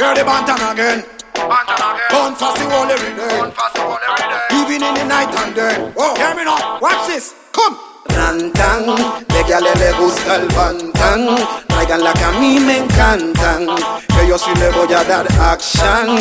Hear the bantan again. Born fast the whole every day. Even in the night and day. Oh, hear me now. Watch this. Come. Rantan, de que a le gusta el bantan. Traigan la que a mí me encantan, que yo sí le voy a dar action.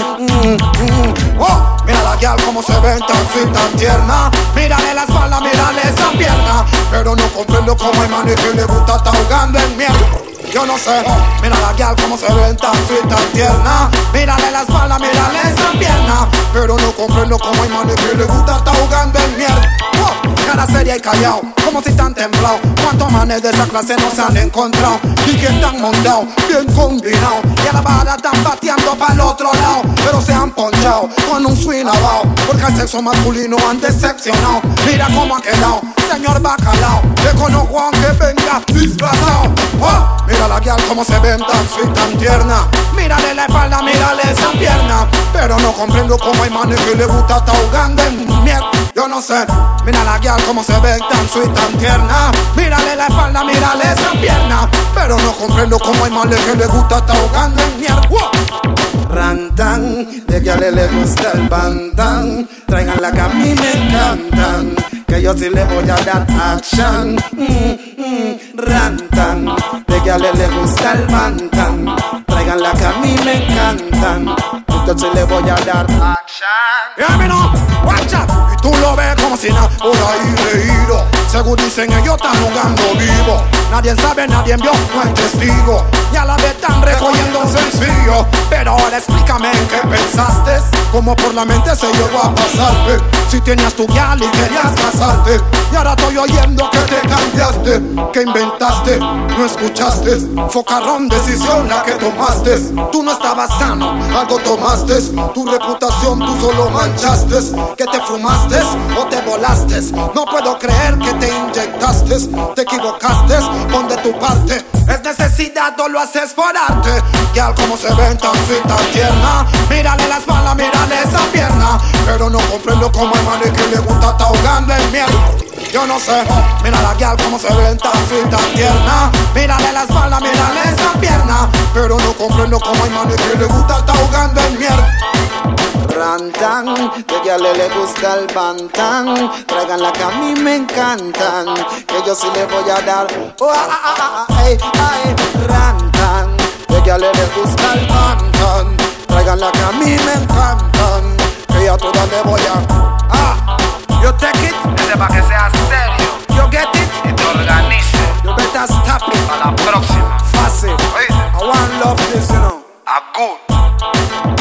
Oh, mira la gal como se ven tan fit, tan tierna. Mírale la espalda, mírale esa pierna. Pero no comprendo cómo hay manes que le gusta estar ahogando en mierda. Yo no sé, mira la gal como se ven tan fit, tan tierna. Mírale la espalda, mírale esa pierna. Pero no comprendo cómo hay manes que le gusta estar ahogando en mierda. Cara seria y callao, como si tan temblado. ¿Cuántos manes de esa clase no se han encontrado? Y que están montados, bien combinados. Y a la vara están bateando para el otro lado. Pero se han ponchado con un swing abajo, porque el sexo masculino han decepcionado. Mira cómo ha quedado, señor bacalao. Le conozco aunque venga disfrazado. Oh, mira la guial como se ven tan sweet, tan tierna. Mírale la espalda, mírale esa pierna. Pero no comprendo cómo hay manes que le gusta estar ahogando en mierda. Yo no sé, mira la guial como se ve tan sweet, tan tierna. Mírale la espalda, mírale esa pierna. Pero no comprendo cómo hay manes que le gusta estar ahogando en mierda. Rantan, de que a le gusta el bantan. Traigan la que a mí me encantan, que yo sí le voy a dar action. Rantan, de que a le gusta el bantan. Traigan la que a mí me encantan, que yo sí le voy a dar action. Yeah, me no, watch out. Y tú lo ves como si nada por ahí leído. Según dicen ellos están jugando vivo. Nadie sabe, nadie vio, no hay testigo. Y a la vez están recogiendo un sencillo. Pero ahora explícame en qué pensaste. Como por la mente se llegó a pasarte. Si tenías tu gal y querías casarte. Y ahora estoy oyendo que te cambiaste, que inventaste, no escuchaste. Focarrón, decisión la que tomaste. Tú no estabas sano, algo tomaste. Tu reputación tú solo manchaste. Que te fumaste o te volaste. No puedo creer que te inyectaste. Te equivocaste, pon de tu parte. Es necesidad o lo haces por arte. Gal como se ven tan fit, tan tierna. Mírale la espalda, mírale esa pierna. Pero no comprendo cómo hay manes que le gusta estar ahogando en mierda. Yo no sé, mira la gal como se ven tan fit, tan tierna. Mírale la espalda, mírale esa pierna. Pero no comprendo cómo hay manes que le gusta estar ahogando en mierda. Rantan, de que a le gusta el bantan. Traigan la que a mí me encantan, que yo sí le voy a dar. Rantan, de que a le gusta el bantan. Traigan la que a mí me encantan, que yo a todas le voy a. You take it, ese pa' que sea serio. you get it, Y te organice. you better stop it. A la próxima. Fácil, Oíste, I want love this, you know. a good.